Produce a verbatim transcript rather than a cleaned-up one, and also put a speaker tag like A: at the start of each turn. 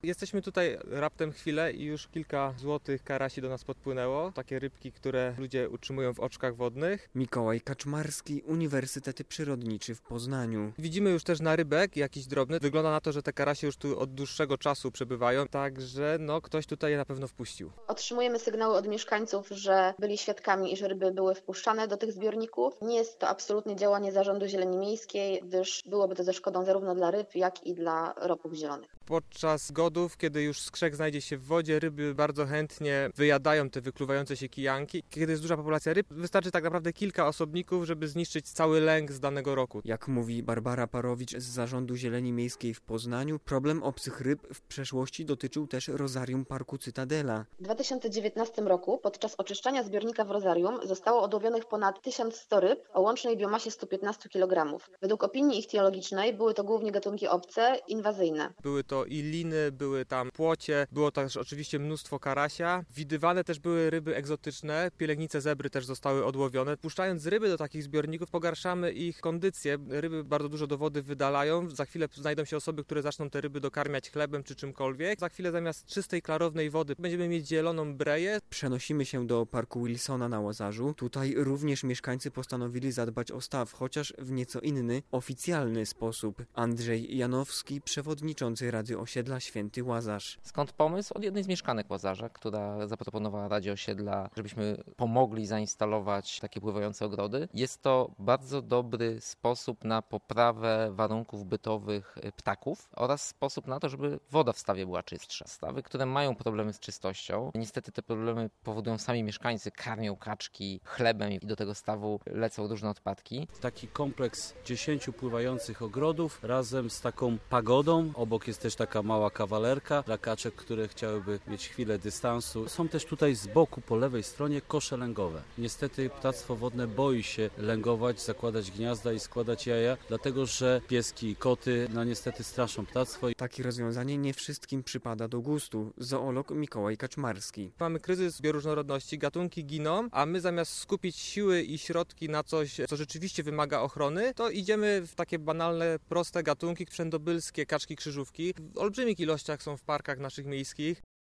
A: Jesteśmy tutaj raptem chwilę i już kilka złotych karasi do nas podpłynęło. Takie rybki, które ludzie utrzymują w oczkach wodnych.
B: Mikołaj Kaczmarski, Uniwersytet Przyrodniczy w Poznaniu.
A: Widzimy już też narybek, jakiś drobny. Wygląda na to, że te karasie już tu od dłuższego czasu przebywają, także no ktoś tutaj je na pewno wpuścił.
C: Otrzymujemy sygnały od mieszkańców, że byli świadkami, iż ryby były wpuszczane do tych zbiorników. Nie jest to absolutnie działanie Zarządu Zieleni Miejskiej, gdyż byłoby to ze szkodą zarówno dla ryb, jak i dla ropów zielonych.
A: Podczas godów, kiedy już skrzek znajdzie się w wodzie, ryby bardzo chętnie wyjadają te wykluwające się kijanki. Kiedy jest duża populacja ryb, wystarczy tak naprawdę kilka osobników, żeby zniszczyć cały lęk z danego roku.
B: Jak mówi Barbara Parowicz z Zarządu Zieleni Miejskiej w Poznaniu, problem obcych ryb w przeszłości dotyczył też Rozarium Parku Cytadela.
C: W dwa tysiące dziewiętnastym roku podczas oczyszczania zbiornika w Rozarium zostało odłowionych ponad tysiąc sto ryb o łącznej biomasie sto piętnaście kilogramów. Według opinii ichtiologicznej były to głównie gatunki obce, inwazyjne.
A: Były to i liny, były tam płocie, było też oczywiście mnóstwo karasia. Widywane też były ryby egzotyczne, pielęgnice zebry też zostały odłowione. Puszczając ryby do takich zbiorników pogarszamy ich kondycję. Ryby bardzo dużo do wody wydalają. Za chwilę znajdą się osoby, które zaczną te ryby dokarmiać chlebem czy czymkolwiek. Za chwilę zamiast czystej, klarownej wody będziemy mieć zieloną breję.
B: Przenosimy się do Parku Wilsona na Łazarzu. Tutaj również mieszkańcy postanowili zadbać o staw, chociaż w nieco inny, oficjalny sposób. Andrzej Janowski, przewodniczący Rady Osiedla Święty Łazarz.
D: Skąd pomysł? Od jednej z mieszkanek Łazarza, która zaproponowała Radzie Osiedla, żebyśmy pomogli zainstalować takie pływające ogrody. Jest to bardzo dobry sposób na poprawę warunków bytowych ptaków oraz sposób na to, żeby woda w stawie była czystsza. Stawy, które mają problemy z czystością, niestety te problemy powodują sami mieszkańcy, karmią kaczki chlebem i do tego stawu lecą różne odpadki.
E: Taki kompleks dziesięciu pływających ogrodów razem z taką pagodą. Obok jest też taka mała kawalerka dla kaczek, które chciałyby mieć chwilę dystansu. Są też tutaj z boku po lewej stronie kosze lęgowe. Niestety ptactwo wodne boi się lęgować, zakładać gniazda i składać jaja, dlatego że pieski i koty no niestety straszą ptactwo.
B: Takie rozwiązanie nie wszystkim przypada do gustu. Zoolog Mikołaj Kaczmarski.
A: Mamy kryzys bioróżnorodności, gatunki giną, a my zamiast skupić siły i środki na coś, co rzeczywiście wymaga ochrony, to idziemy w takie banalne, proste gatunki, wszędobylskie kaczki krzyżówki. W olbrzymich ilościach są w parkach naszych miejskich.